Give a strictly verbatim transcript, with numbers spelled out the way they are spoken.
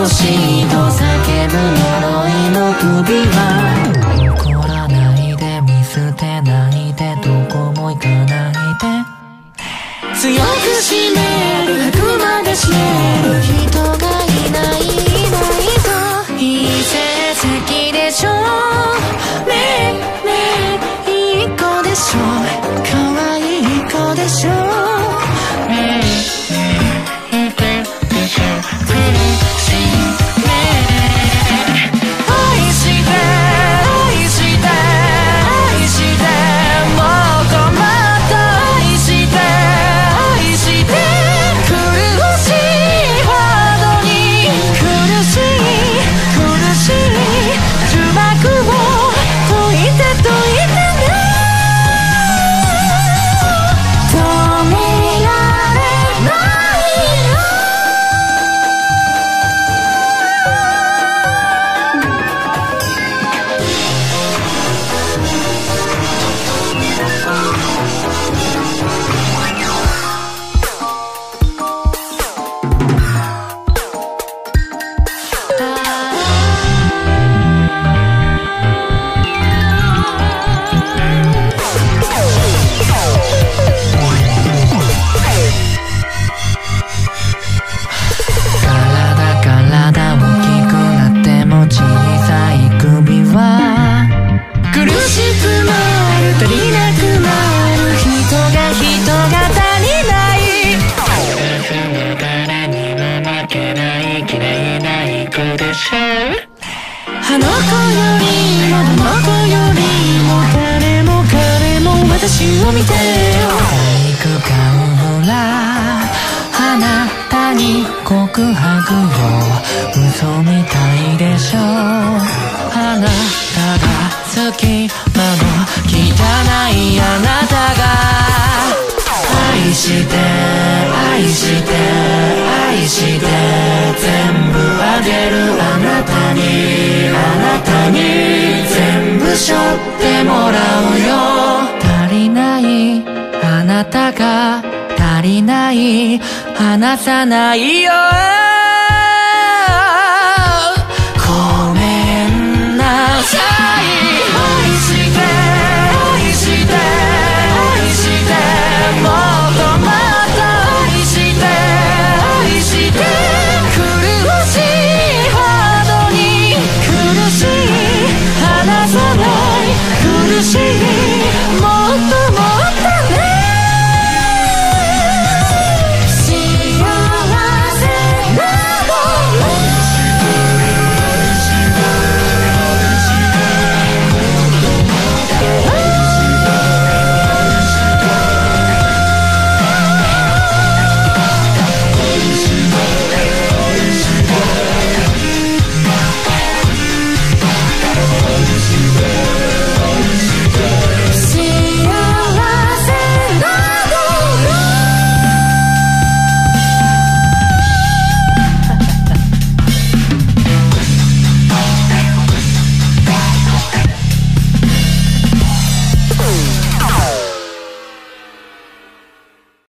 ほしいと叫ぶ呪いの首は怒らないで見捨てないでどこも行かないで強く締める吐くまで締める人がいないいないといい成績でしょねえねえいい子でしょ可愛い子でしょねえあの子よりもどの子よりも誰も彼も私を見てよ体育館ほらあなたに告白を嘘みたいでしょあなたが好きなの汚いあなたが愛して愛して愛して全部あげるあなたにあなたに全部背負ってもらうよ足りないあなたが足りない離さないよ